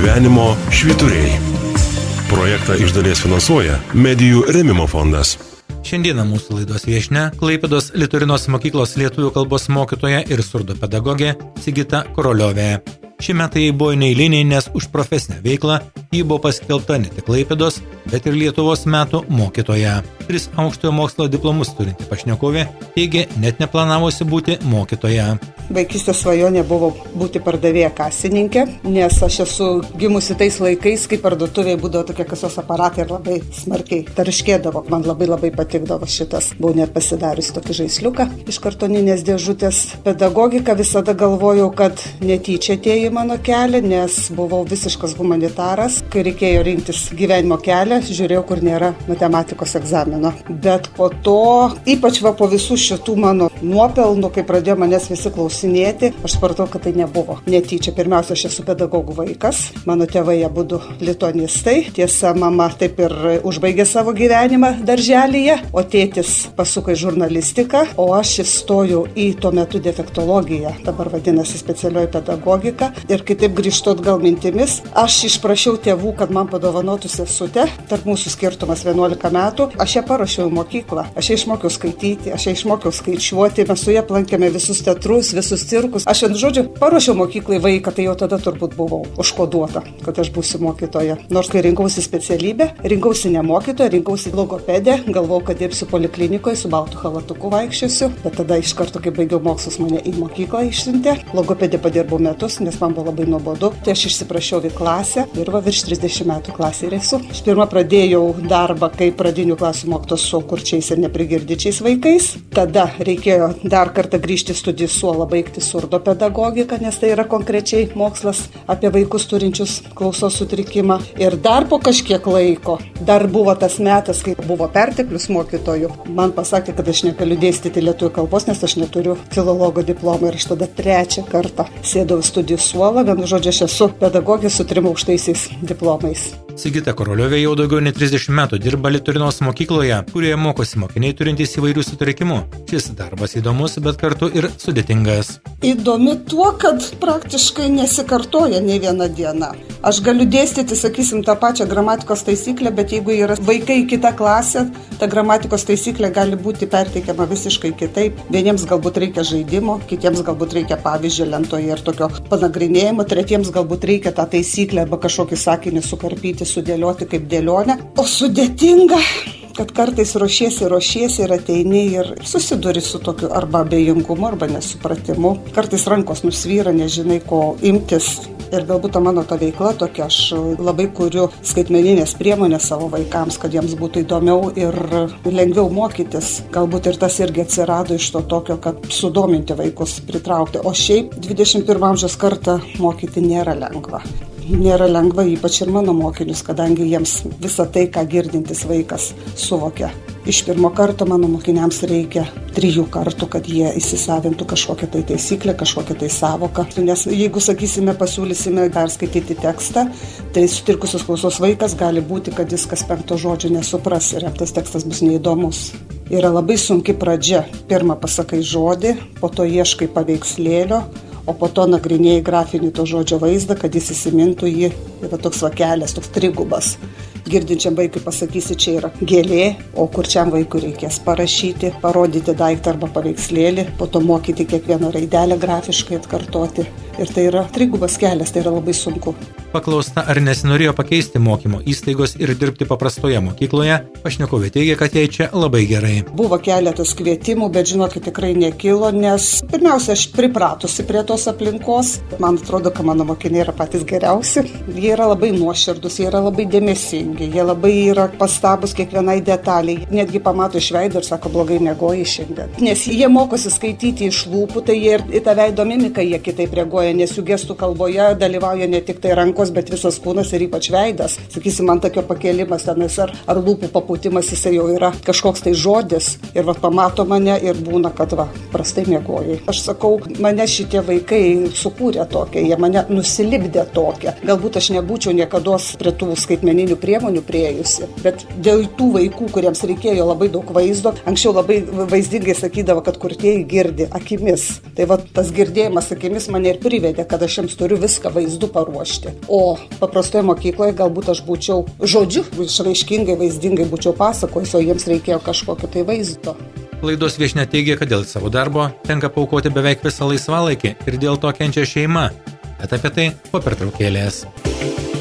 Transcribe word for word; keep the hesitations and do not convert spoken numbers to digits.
Gyvenimo švyturiai. Projektą iš dalies finansuoja Medijų rėmimo fondas. Šiandieną mūsų laidos viešnia Klaipėdos Litorinos mokyklos lietuvių kalbos mokytoja ir surdopedagogė Sigita Koroliovė. Šie metai buvo neeiliniai, nes už profesinę veiklą ji buvo paskelbta ne tik Klaipėdos, bet ir Lietuvos metų mokytoja. Tris aukštojo mokslo diplomus turinti pašnekovė teigė, net neplanavusi būti mokytoja. Vaikystės svajonė buvo būti pardavėja kasininkė, nes aš esu gimusi tais laikais, kai parduotuvėje būdavo tokie kasos aparatai ir labai smarkiai tarškėdavo. Man labai labai patikdavo šitas. Buvau net pasidariusi tokį žaisliuką iš kartoninės dėžutės. Pedagogika visada galvojau, kad netyčia atėjo į mano kelią, nes buvau visiškas humanitaras. Kai reikėjo rinktis gyvenimo kelią, žiūrėjau, kur nėra matematikos egzamino. Bet po to, ypač va po visų šitų mano nuopelnų, kai pradėjo manęs visi klausinėti, aš supratau, kad tai nebuvo netyčia. Pirmiausia, aš esu pedagogų vaikas. Mano tėvai abudu lituanistai. Tiesa, mama taip ir užbaigė savo gyvenimą darželyje, o tėtis pasuko į žurnalistiką, o aš įstojau į tuo metu defektologiją, dabar vadinasi specialioji pedagogika. Ir kai taip grįžtu atgal mintimis, aš išprašiau tėvų, kad man padovanotų sesutę. Tarp mūsų skirtumas vienuolika metų. Aš ją paruošiau į mokyklą. Aš ją išmokiau skaityti, aš ją išmokiau skaičiuoti. Mes su ją aplankėme visus teatrus, visus cirkus. Aš ant žodžiu paruošiau mokyklai vaiką, tai jau tada turbūt buvau užkoduota, kad aš būsiu mokytoja. Nors kai rinkausi specialybę, rinkausi ne mokytoja, rinkausi logopedę, galvojau, kad dirbsiu poliklinikoje, su baltu chalatuku vaikščiosiu, bet tada iš karto, kai baigiau mokslus, mane į mokyklą išsiuntė. Logopedė padirbau metus, nes man buvo labai nuobodu. Tai aš išsiprašiau į klasę ir va virš trisdešimt metų klasėje ir esu. Aš pirmą pradėjau darbą kaip pradinių klasių mokytojas su kurčiais ir neprigirdičiais vaikais. Tada reikėjo dar kartą grįžti studijų suolą, baigti surdopedagogiką, nes tai yra konkrečiai mokslas apie vaikus turinčius klausos sutrikimą. Ir dar po kažkiek laiko, dar buvo tas metas, kai buvo perteklius mokytojų. Man pasakė, kad aš negaliu dėstyti lietuvių kalbos, nes aš neturiu filologo diplomą. Ir aš tada trečią kartą sėdau į studijų suolą. Vienu žodžiu, aš esu pedagogė su trim aukštaisiais diplomais. Sigita Koroliovė jau daugiau nei trisdešimt metų dirba Litorinos mokykloje, kurioje mokosi mokiniai turintys įvairių sutrikimų. Šis darbas įdomus, bet kartu ir sudėtingas. Įdomi tuo, kad praktiškai nesikartoja nei viena diena. Aš galiu dėstyti, sakysim, tą pačią gramatikos taisyklę, bet jeigu yra vaikai į kitą klasę, ta gramatikos taisyklė gali būti perteikiama visiškai kitaip. Vieniems galbūt reikia žaidimo, kitiems galbūt reikia pavyzdžio lentoje ir tokio panagrinėjimo, tretiems galbūt reikia tą taisyklę arba kažkokį sakinį sukarpyti, sudėlioti kaip dėlionę. O sudėtinga, kad kartais ruošiesi, ruošiesi ir ateini ir susiduri su tokiu arba abejingumu, arba nesupratimu. Kartais rankos nusvyra, nežinai, ko imtis. Ir galbūt ta mano ta veikla tokia, aš labai kuriu skaitmeninės priemonės savo vaikams, kad jiems būtų įdomiau ir lengviau mokytis. Galbūt ir tas irgi atsirado iš to tokio, kad sudominti vaikus, pritraukti. O šiaip dvidešimt pirmo amžiaus kartą mokyti nėra lengva. Nėra lengva, ypač ir mano mokinius, kadangi jiems visą tai, ką girdintis vaikas suvokia. Iš pirmo karto mano mokiniams reikia trijų kartų, kad jie įsisavintų kažkokią tai taisyklę, kažkokią tai savoką. Nes jeigu, sakysime, pasiūlysime perskaityti tekstą, tai sutrikusios klausos vaikas gali būti, kad jis kas penkto žodžio nesupras ir tas tekstas bus neįdomus. Yra labai sunki pradžia. Pirmą pasakai žodį, po to ieškai paveikslėlio, o po to nagrinėjai grafinį to žodžio vaizdą, kad jis įsimintų jį. Yra toks vakelis, toks trigubas. Girdinčiam vaikui pasakysi, čia yra gėlė, o kurčiam vaikui reikės parašyti, parodyti daiktą arba paveikslėlį, po to mokyti kiekvieną raidelę grafiškai atkartoti. Ir tai yra trigubas kelias, tai yra labai sunku. Paklausta, ar nesinorėjo pakeisti mokymo įstaigos ir dirbti paprastoje mokykloje, pašnekovė teigia, kad jai čia labai gerai. Buvo keletas kvietimų, bet žinokit, tikrai nekilo, nes pirmiausia, aš pripratusi prie tos aplinkos. Man atrodo, kad mano mokiniai yra patys geriausi. Jie yra labai nuoširdus, jie yra labai dėmesingi, jie labai yra pastabus kiekvienai detaliai. Netgi pamato iš veido ir sako, blogai miegoji šiandien. Nes jie mokosi skaityti iš lūpų, tai jie ir į tą veido mimiką jie kitaip reaguoja, nes jų gestų kalboje dalyvauja ne tik tai rankos, bet visas kūnas ir ypač veidas. Sakysim, man tokio pakėlimas tenais ar, ar lūpų papūtimas, jisai jau yra kažkoks tai žodis. Ir va, pamato mane ir būna, kad va, prastai miegojai. Aš sakau, mane šitie vaikai sukūrė tokia, jie mane nusilipdė tokia. Galbūt aš nebūčiau niekados prie tų skaitmeninių priemonių priemonių priėjusi, bet dėl tų vaikų, kuriems reikėjo labai daug vaizdo, anksčiau labai vaizdingai sakydavo, kad kurtieji girdi akimis. Tai va tas girdėjimas akimis mane ir privedė, kad aš jiems turiu viską vaizdu paruošti. O paprastoje mokykloje galbūt aš būčiau žodžiu, išraiškingai, vaizdingai būčiau pasakojus, o jiems reikėjo kažkokio tai vaizdo. Laidos viešnia teigia, kad dėl savo darbo tenka paaukoti beveik visą laisvalaikį ir dėl to kenčia šeima. Bet apie tai po pertraukėlės.